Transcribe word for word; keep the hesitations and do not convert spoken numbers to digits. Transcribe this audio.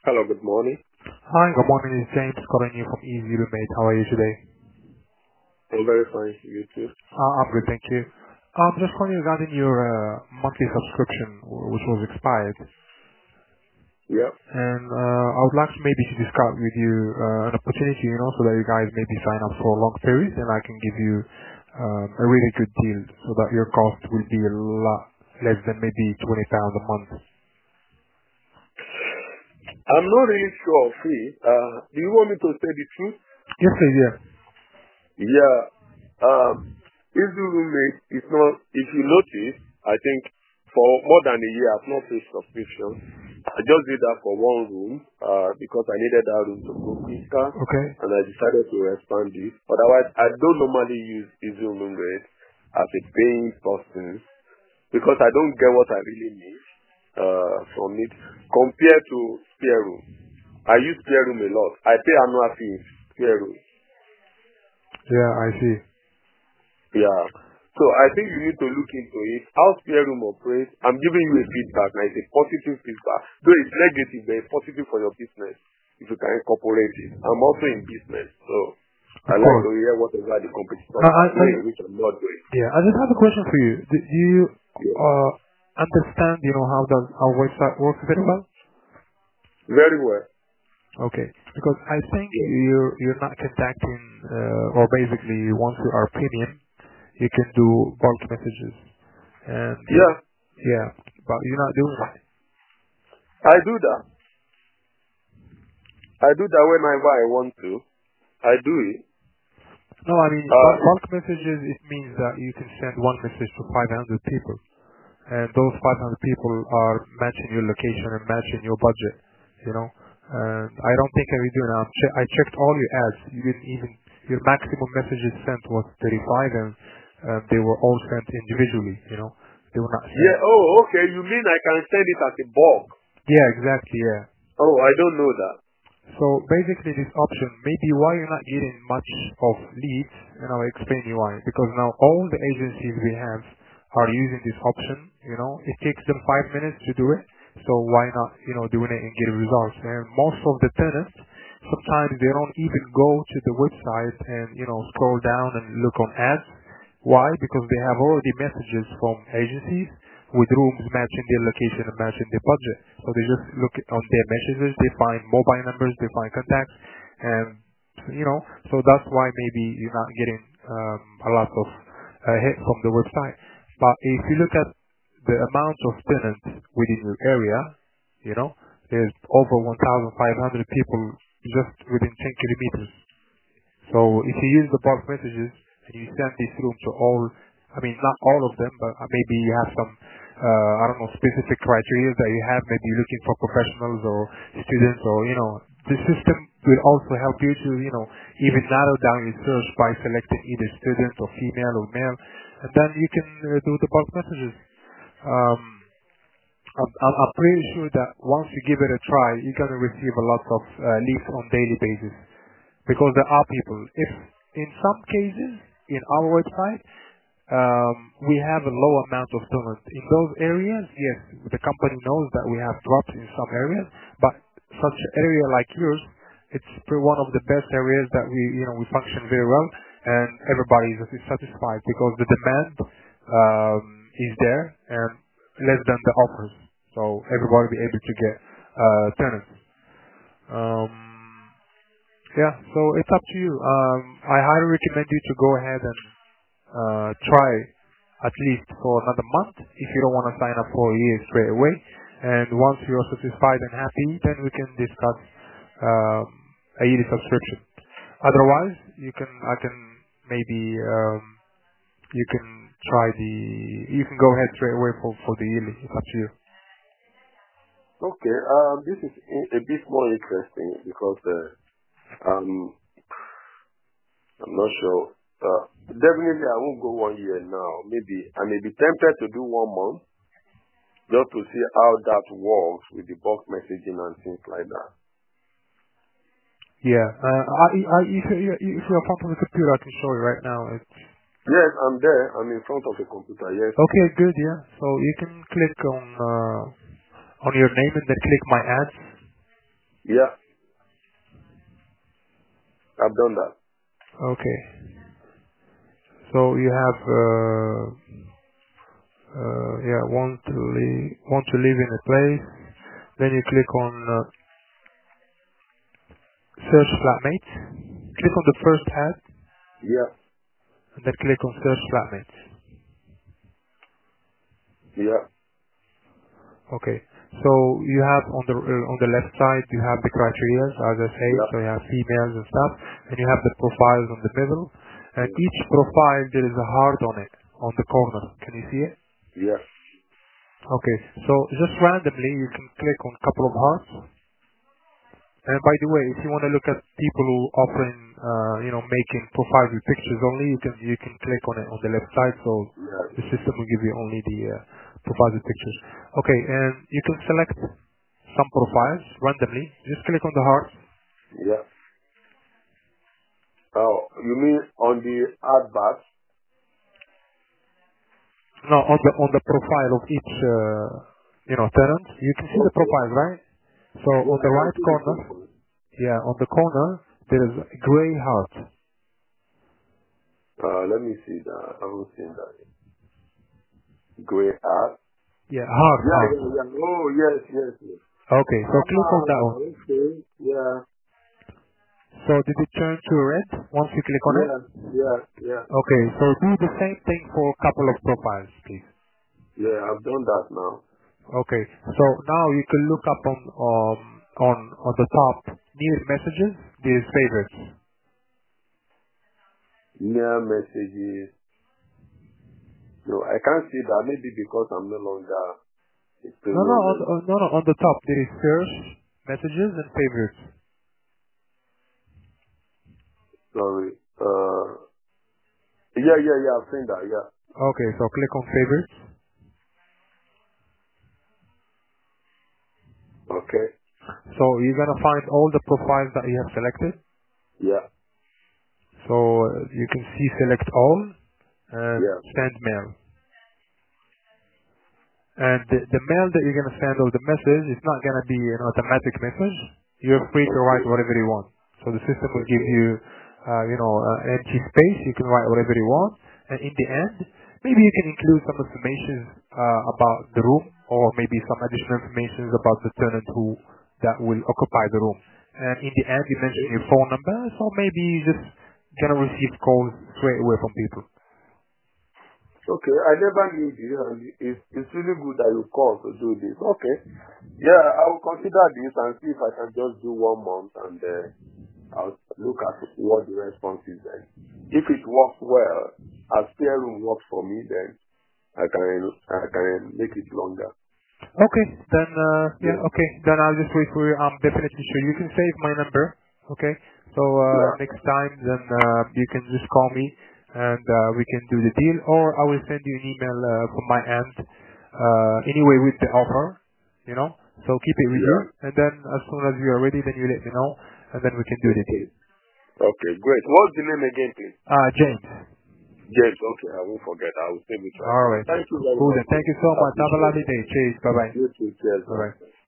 Hello, good morning. Hi, good morning. It's James calling you from Easy Roommate. How are you today? I'm very fine. You too? Uh, I'm good, thank you. I'm just calling you regarding your uh, monthly subscription, w- which was expired. Yeah. And uh, I would like to maybe to discuss with you uh, an opportunity, you know, so that you guys maybe sign up for a long period, and I can give you um, a really good deal, so that your cost will be a lot less than maybe twenty pounds a month. I'm not really sure of it. Uh, do you want me to say the truth? Yes, please. Yeah. Yeah. Um, Easy Roommate is not, if you notice, I think for more than a year I've not paid subscription. I just did that for one room, uh, because I needed that room to go quicker Okay. and I decided to expand it. Otherwise, I don't normally use Easy Roommate as a paying person because I don't get what I really need, uh, from it compared to Spare Room. I use Spare Room a lot. I pay annual fee in Spare Room. Yeah, I see. Yeah. So I think you need to look into it. How Spare Room operates. I'm giving you a feedback. Now it's a positive feedback. Though it's negative, but it's positive for your business if you can incorporate it. I'm also in business, so Of I like course. to hear whatever the competitors Uh, I, are I, doing, which I'm not doing. yeah, I just have a question for you. Do, do you Yeah. uh, understand, you know, how does our website works very well? Very well. Okay, because I think Yeah. you're you're not contacting, uh, or basically once you are premium, you can do bulk messages, and Yeah. yeah, but you're not doing that. I do that. I do that whenever I want to. I do it. No, I mean Uh, bu- bulk messages. It means that you can send one message to five hundred people, and those five hundred people are matching your location and matching your budget. You know, and I don't think I do now. Che- I checked all your ads. You didn't even your maximum messages sent was thirty-five, and uh, they were all sent individually. You know, they were not yeah. sent. Oh, okay. You mean I can send it as a bulk? Yeah, exactly. Yeah. Oh, I don't know that. So basically, this option maybe why you're not getting much of leads, and I'll explain you why. Because now all the agencies we have are using this option. You know, it takes them five minutes to do it. So why not, you know, doing it and get results? And most of the tenants, sometimes they don't even go to the website and, you know, scroll down and look on ads. Why? Because they have already messages from agencies with rooms matching their location and matching their budget. So they just look at- on their messages, they find mobile numbers, they find contacts, and, you know, so that's why maybe you're not getting um, a lot of uh, hit from the website. But if you look at the amount of tenants within your area, you know, there's over one thousand five hundred people just within ten kilometers. So if you use the bulk messages and you send this room to all, I mean, not all of them, but uh, maybe you have some, uh, I don't know, specific criteria that you have, maybe you're looking for professionals or students or, you know, the system will also help you to, you know, even narrow down your search by selecting either student or female or male, and then you can uh, do the bulk messages. Um, I'm, I'm I'm pretty sure that once you give it a try, you're going to receive a lot of uh, leads on daily basis because there are people. If in some cases in our website um, we have a low amount of tenants in those areas, yes, the company knows that we have drops in some areas, but such an area like yours, it's pre- one of the best areas that we you know we function very well, and everybody is is satisfied because the demand um, is there and less than the offers, so everybody will be able to get uh, tenants. Um, yeah, so it's up to you. Um, I highly recommend you to go ahead and uh, try at least for another month if you don't want to sign up for a year straight away. And once you're satisfied and happy, then we can discuss um, a yearly subscription. Otherwise, you can I can maybe um, you can try the you can go ahead straight away for for the yearly. It's up to you. Okay. Um, this is i- a bit more interesting because uh, um, I'm not sure. Uh, definitely, I won't go one year now. Maybe I may be tempted to do one month just to see how that works with the bulk messaging and things like that. Yeah. Uh, I, I, if, you, if you're in front of the computer, I can show you right now. It's Yes, I'm there. I'm in front of a computer. Yes. okay. Good. Yeah. So you can click on uh, on your name and then click my ads. Yeah, I've done that. Okay. So you have, uh, uh, yeah, want to live, want to live in a place. Then you click on uh, search flatmates. Click on the first ad, Yeah, and then click on search flatmates. yeah, Okay. So you have on the uh, on the left side you have the criteria, as I say. yeah, So you have females and stuff, and you have the profiles on the middle. And yeah, each profile there is a heart on it on the corner. Can you see it? yeah. Okay. So just randomly you can click on a couple of hearts. And by the way, if you want to look at people who offering, uh, you know, making profiles with pictures only, you can you can click on it on the left side. So Yeah. the system will give you only the uh, profiles with pictures. Okay, and you can select some profiles randomly. Just click on the heart. Yeah. Oh, you mean on the advert? No, on the on the profile of each, uh, you know, tenant. You can see the Okay. profile, right? So Yeah, on I the can right see the corner, profile. yeah, on the corner there is a gray heart. Uh, let me see that. I haven't seen that. Gray ad. Yeah, heart, Yeah, heart. yeah, yeah. Oh, yes, yes, yes. Okay, so click on that Ah, one. okay. Yeah. So did it turn to red once you click on it? Yeah, yeah, yeah. Okay, so do the same thing for a couple of profiles, please. Yeah, I've done that now. Okay, so now you can look up on um, on on the top near messages. There's favorites. Near messages. No, I can't see that. Maybe because I'm no longer a No, no, premium on, member. on no, no, on the top there is search, messages, and favorites. Sorry. Uh, yeah, yeah, yeah. I've seen that. Yeah. Okay, so click on favorites. Okay. So you're gonna find all the profiles that you have selected. Yeah. So uh, you can see select all and Yeah. send mail. And the, the mail that you're going to send or the message is not going to be an automatic message. You're free to write Okay. whatever you want. So the system will give Okay. you, uh, you know, uh, empty space. You can write whatever you want. And in the end, maybe you can include some information uh, about the room or maybe some additional information about the tenant who that will occupy the room. And in the end, you mention Okay. your phone number. So maybe you just going to receive calls straight away from people. Okay. I never knew this, and it's it's really good that you call to do this. Okay. Yeah, I will consider this and see if I can just do one month, and uh, I'll look at what the response is then. If it works well, as spare room works for me, then I can I can make it longer. Okay, then, uh, yeah, Yeah. okay, then I'll just wait for you. I'm definitely sure. You can save my number, okay? So, uh, Yeah. next time, then, uh, you can just call me and, uh, we can do the deal, or I will send you an email, uh, from my end, uh, anyway with the offer, you know? So keep it with you, Yeah. and then as soon as you are ready, then you let me know, and then we can do the Okay. deal. Okay. Great. What's the name again, please? Uh, James. James. Okay. I won't forget. I will save it right away. Alright. Thank you very Cool much. then. Thank you so I much. Have a appreciate lovely it. day. Cheers. Bye bye. You too. Cheers. Bye bye. Bye.